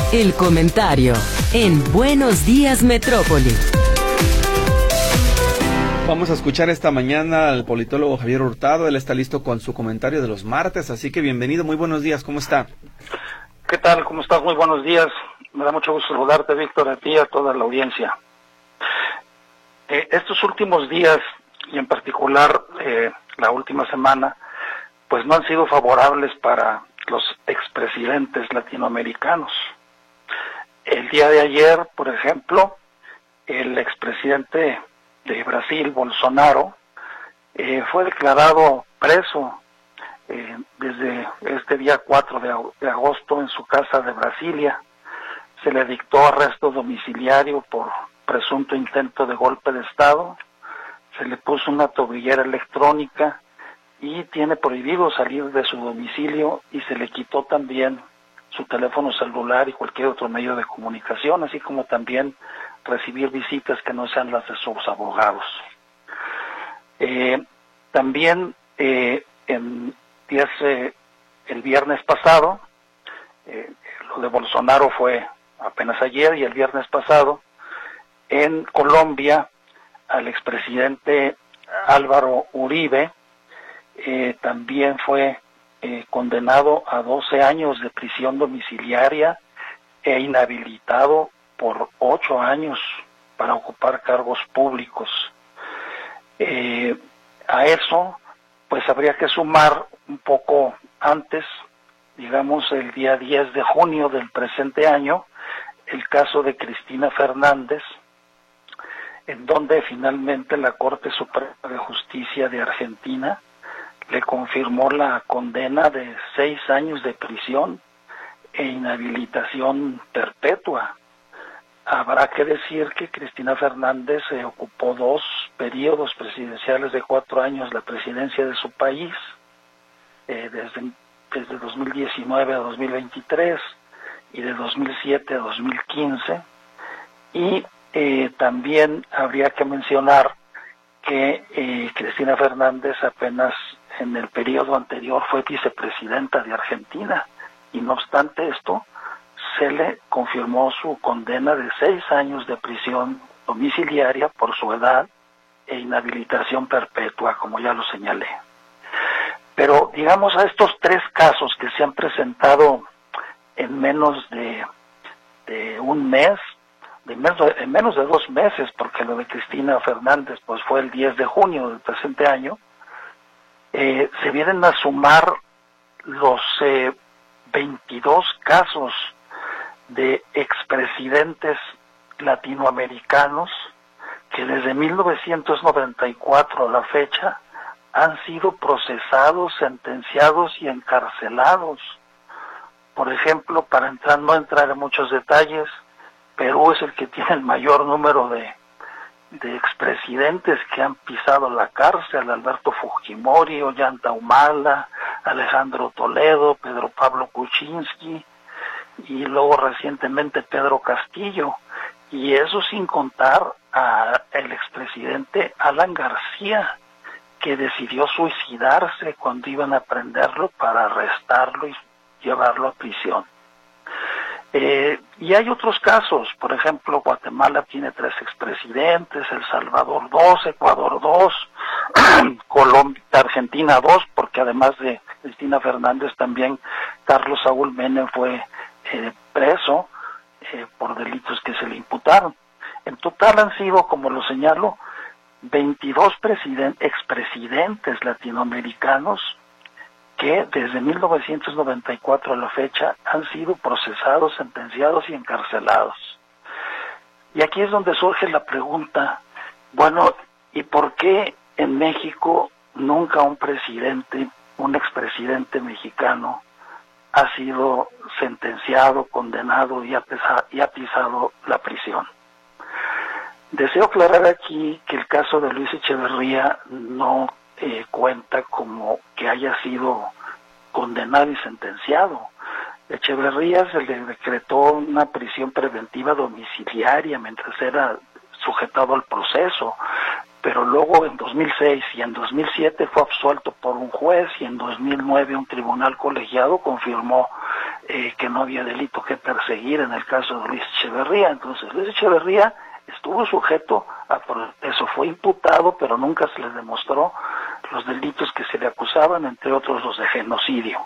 El comentario en Buenos Días Metrópoli. Vamos a escuchar esta mañana al politólogo Javier Hurtado. Él está listo con su comentario de los martes, así que bienvenido, muy buenos días, ¿cómo está? ¿Qué tal? ¿Cómo estás? Muy buenos días. Me da mucho gusto saludarte, Víctor, a ti y a toda la audiencia. Estos últimos días, y en particular la última semana, pues no han sido favorables para los expresidentes latinoamericanos. El día de ayer, por ejemplo, el expresidente de Brasil, Bolsonaro, fue declarado preso desde este día 4 de agosto en su casa de Brasilia. Se le dictó arresto domiciliario por presunto intento de golpe de Estado, se le puso una tobillera electrónica y tiene prohibido salir de su domicilio y se le quitó también su teléfono celular y cualquier otro medio de comunicación, así como también recibir visitas que no sean las de sus abogados. También el viernes pasado, lo de Bolsonaro fue apenas ayer, y el viernes pasado en Colombia al expresidente Álvaro Uribe también fue condenado a 12 años de prisión domiciliaria e inhabilitado por 8 años para ocupar cargos públicos. A eso, pues habría que sumar un poco antes, digamos el día 10 de junio del presente año, el caso de Cristina Fernández, en donde finalmente la Corte Suprema de Justicia de Argentina le confirmó la condena de 6 años de prisión e inhabilitación perpetua. Habrá que decir que Cristina Fernández ocupó 2 periodos presidenciales de 4 años la presidencia de su país, desde 2019 a 2023 y de 2007 a 2015, y también habría que mencionar que Cristina Fernández apenas en el periodo anterior fue vicepresidenta de Argentina, y no obstante esto, se le confirmó su condena de 6 años de prisión domiciliaria por su edad e inhabilitación perpetua, como ya lo señalé. Pero digamos, a estos 3 casos que se han presentado en menos de un mes, en menos de 2 meses, porque lo de Cristina Fernández pues fue el 10 de junio del presente año, se vienen a sumar los 22 casos de expresidentes latinoamericanos que desde 1994 a la fecha han sido procesados, sentenciados y encarcelados. Por ejemplo, no entrar en muchos detalles, Perú es el que tiene el mayor número de expresidentes que han pisado la cárcel: Alberto Fujimori, Ollanta Humala, Alejandro Toledo, Pedro Pablo Kuczynski y luego recientemente Pedro Castillo, y eso sin contar al expresidente Alan García, que decidió suicidarse cuando iban a prenderlo para arrestarlo y llevarlo a prisión. Y hay otros casos, por ejemplo, Guatemala tiene 3 expresidentes, El Salvador 2, Ecuador 2, Colombia, Argentina 2, porque además de Cristina Fernández también Carlos Saúl Menem fue preso por delitos que se le imputaron. En total han sido, como lo señalo, 22 expresidentes latinoamericanos que desde 1994 a la fecha han sido procesados, sentenciados y encarcelados. Y aquí es donde surge la pregunta, bueno, ¿y por qué en México nunca un expresidente mexicano ha sido sentenciado, condenado y ha pisado la prisión? Deseo aclarar aquí que el caso de Luis Echeverría no cuenta como que haya sido condenado y sentenciado. Echeverría se le decretó una prisión preventiva domiciliaria mientras era sujetado al proceso, pero luego en 2006 y en 2007 fue absuelto por un juez, y en 2009 un tribunal colegiado confirmó que no había delito que perseguir en el caso de Luis Echeverría. Entonces Luis Echeverría estuvo sujeto a eso, fue imputado, pero nunca se le demostró los delitos que se le acusaban, entre otros los de genocidio.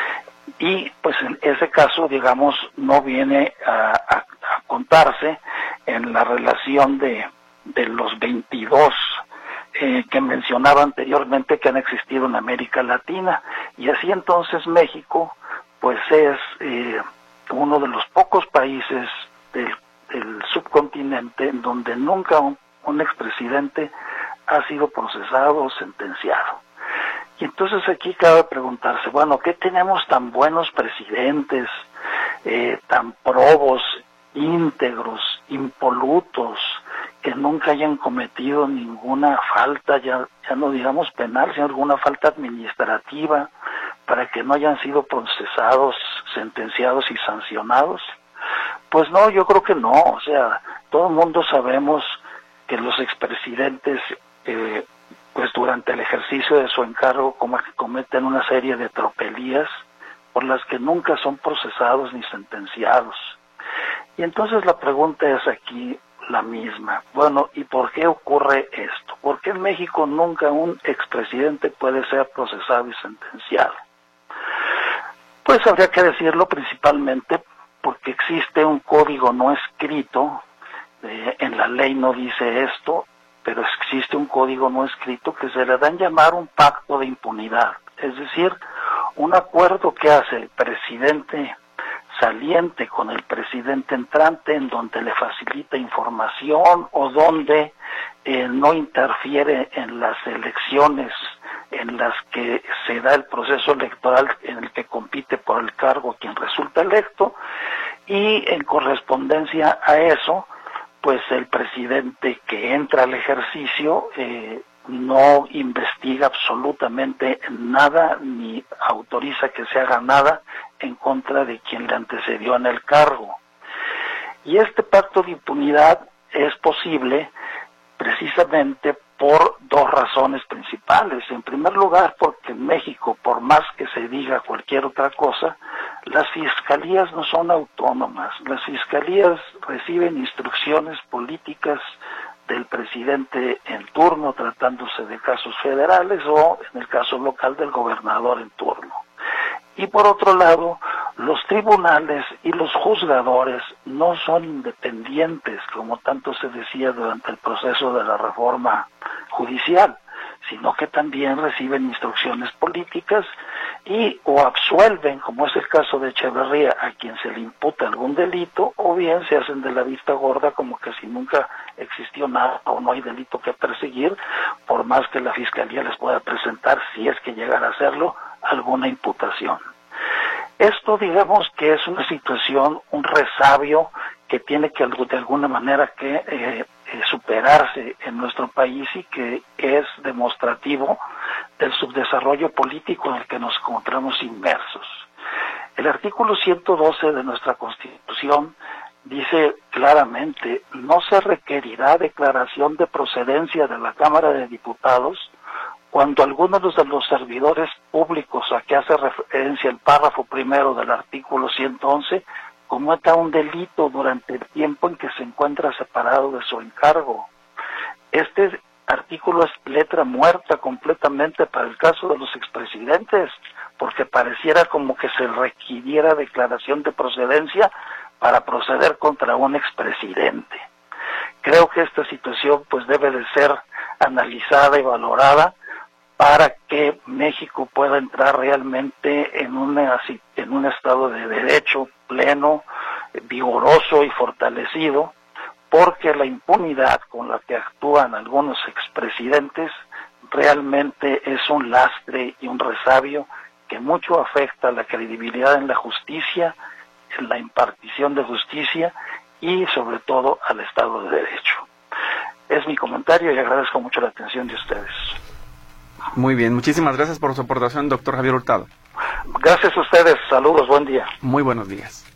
Y pues en ese caso, digamos, no viene a contarse en la relación de los 22 que mencionaba anteriormente que han existido en América Latina. Y así entonces México pues es uno de los pocos países del subcontinente en donde nunca un expresidente ha sido procesado o sentenciado. Y entonces aquí cabe preguntarse, bueno, ¿qué tenemos tan buenos presidentes, tan probos, íntegros, impolutos, que nunca hayan cometido ninguna falta, ya no digamos penal, sino alguna falta administrativa, para que no hayan sido procesados, sentenciados y sancionados? Pues no, yo creo que no. O sea, todo el mundo sabemos que los expresidentes pues durante el ejercicio de su encargo cometen una serie de tropelías por las que nunca son procesados ni sentenciados. Y entonces la pregunta es aquí la misma. Bueno, ¿y por qué ocurre esto? ¿Por qué en México nunca un expresidente puede ser procesado y sentenciado? Pues habría que decirlo principalmente porque existe un código no escrito, en la ley no dice esto, pero existe un código no escrito que se le da en llamar un pacto de impunidad, es decir, un acuerdo que hace el presidente saliente con el presidente entrante, en donde le facilita información o donde no interfiere en las elecciones en las que se da el proceso electoral en el que compite por el cargo quien resulta electo, y en correspondencia a eso, pues el presidente que entra al ejercicio no investiga absolutamente nada ni autoriza que se haga nada en contra de quien le antecedió en el cargo. Y este pacto de impunidad es posible precisamente por dos razones principales. En primer lugar, porque en México, por más que se diga cualquier otra cosa, las fiscalías no son autónomas. Las fiscalías reciben instrucciones políticas del presidente en turno, tratándose de casos federales, o en el caso local del gobernador en turno. Y por otro lado, los tribunales y los juzgadores no son independientes, como tanto se decía durante el proceso de la reforma judicial, sino que también reciben instrucciones políticas y o absuelven, como es el caso de Echeverría, a quien se le imputa algún delito, o bien se hacen de la vista gorda como que si nunca existió nada o no hay delito que perseguir, por más que la Fiscalía les pueda presentar, si es que llegara a hacerlo, alguna imputación. Esto, digamos que es una situación, un resabio que tiene que de alguna manera que superarse en nuestro país y que es demostrativo del subdesarrollo político en el que nos encontramos inmersos. El artículo 112 de nuestra Constitución dice claramente: no se requerirá declaración de procedencia de la Cámara de Diputados cuando alguno de los servidores públicos a que hace referencia el párrafo primero del artículo 111 cometa un delito durante el tiempo en que se encuentra separado de su encargo. Este artículo es letra muerta completamente para el caso de los expresidentes, porque pareciera como que se requiriera declaración de procedencia para proceder contra un expresidente. Creo que esta situación pues debe de ser analizada y valorada para que México pueda entrar realmente en un estado de derecho pleno, vigoroso y fortalecido, porque la impunidad con la que actúan algunos expresidentes realmente es un lastre y un resabio que mucho afecta a la credibilidad en la justicia, en la impartición de justicia y sobre todo al Estado de Derecho. Es mi comentario y agradezco mucho la atención de ustedes. Muy bien, muchísimas gracias por su aportación, doctor Javier Hurtado. Gracias a ustedes, saludos, buen día. Muy buenos días.